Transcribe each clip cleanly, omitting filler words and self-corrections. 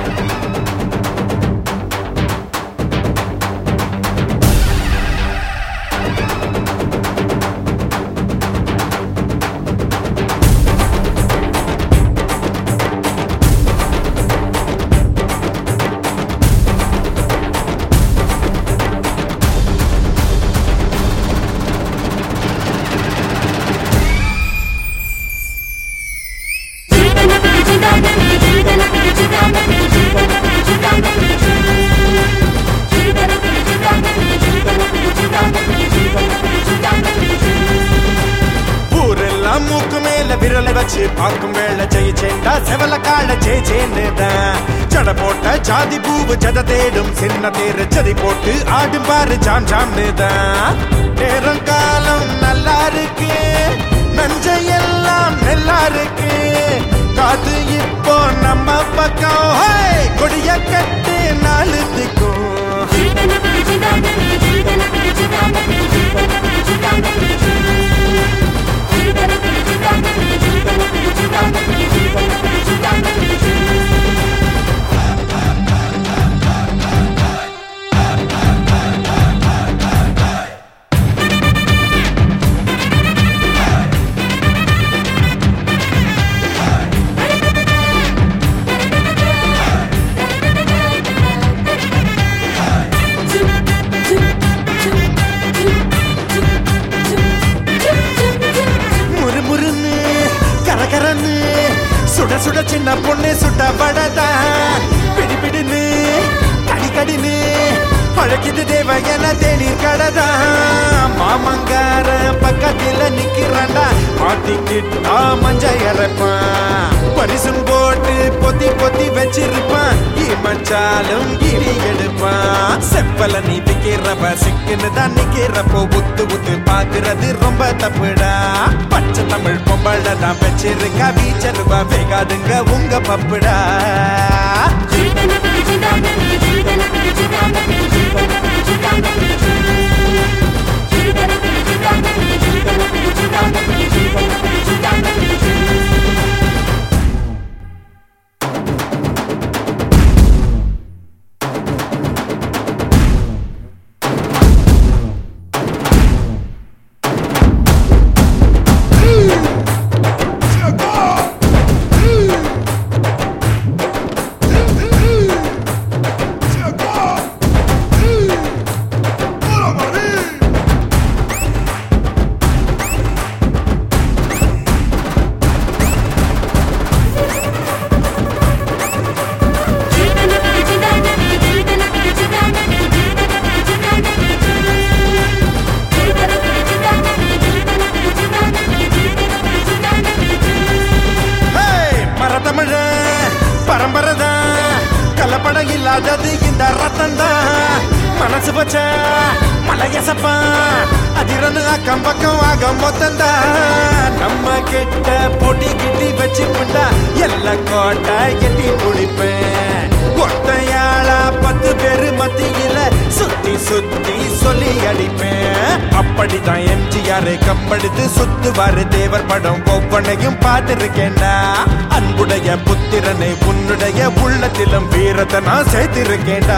மூக்கு மேல விரலை வச்சு பார்க்கும் வேளை ஜெயிச்சேண்டா செவல கால ஜெயிச்சேன்னுதான் ஜட போட்ட ஜாதி பூவு ஜத தேடும் சின்ன தேர் ஜதி போட்டு ஆடும் பாரு ஜாம் ஜாம்னுதான் நேரம் காலம் நல்லா இருக்கு நஞ்சையெல்லாம் நல்லா இருக்கு காது இப்போ நம்ம பக்கம் கொடிய கட்டு நாளுக்கும் சுட சுட சின்ன பொண்ணு சுட்ட படதா பிடி பிடின்னு கடி கடின்னு பழக்கிது தேவ என தேநீர் கடதா மாமங்கார பக்கத்துல நிக்கிறாண்டா மாட்டிக்கிட்டா மஞ்ச இறப்பான் பரிசும் போட்டு பொத்தி பொத்தி வச்சிருப்பான் மச்சாலும் கிரி எடுப்பான் செப்பல நீ விக்கிறவ சிக்குன்னு தான் நிக்கிறப்போ உத்து உத்து பாக்குறது ரொம்ப தப்புடா பச்சை தமிழ் பொம்பளை தான் வச்சிருக்கா வீச்சருவா வேகாதுங்க உங்க பப்புடா பரம்பரைதான் கலப்பட இல்லாதது இந்த ரத்தம் தான் மனசு பச்ச மலையசப்பா அதிரனு அக்கம் பக்கம் ஆக மொத்தந்தான் நம்ம கிட்ட பொடி கிட்டி வச்சு புண்டா எல்லா கோட்டை எட்டி குடிப்பேன் ஒட்டையாளா 10 பேரு மத்தியில சுத்தி சுத்தி சொல்லி அடிப்பேன் அப்படிதான் எம்ஜிஆர் கம்பெடுத்து சுத்துவாரு தேவர் படம் ஒவ்வொன்னையும் பார்த்திருக்கேன்டா அன்புடைய புத்திரனை உன்னுடைய உள்ளத்திலும் வீரத்தை நான் சேர்த்திருக்கேன்டா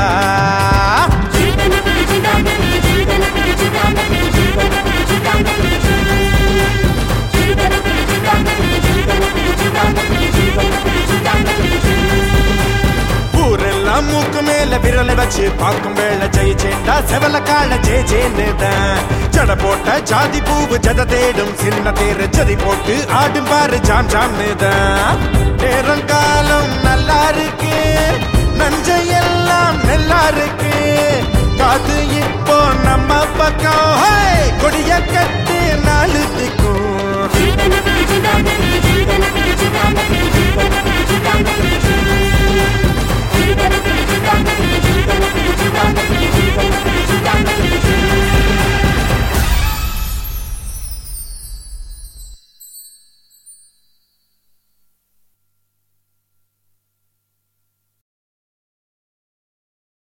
ஊரெல்லாம் மூக்கு மேல விரலை வச்சு பார்க்கும் வேளை ஜெயிச்சேண்டா செவல கால ஜெயிச்சேன்னுதான் ஜட போட்ட ஜாதி பூவு ஜத தேடும் சின்ன தேர் ஜதி போட்டு ஆடும் பாரு ஜாம் ஜாம்னுதான் நேரம் காலம் நல்லா இருக்கு நஞ்சையெல்லாம் நல்லா இருக்கு காது இப்போ நம்ம பக்கம்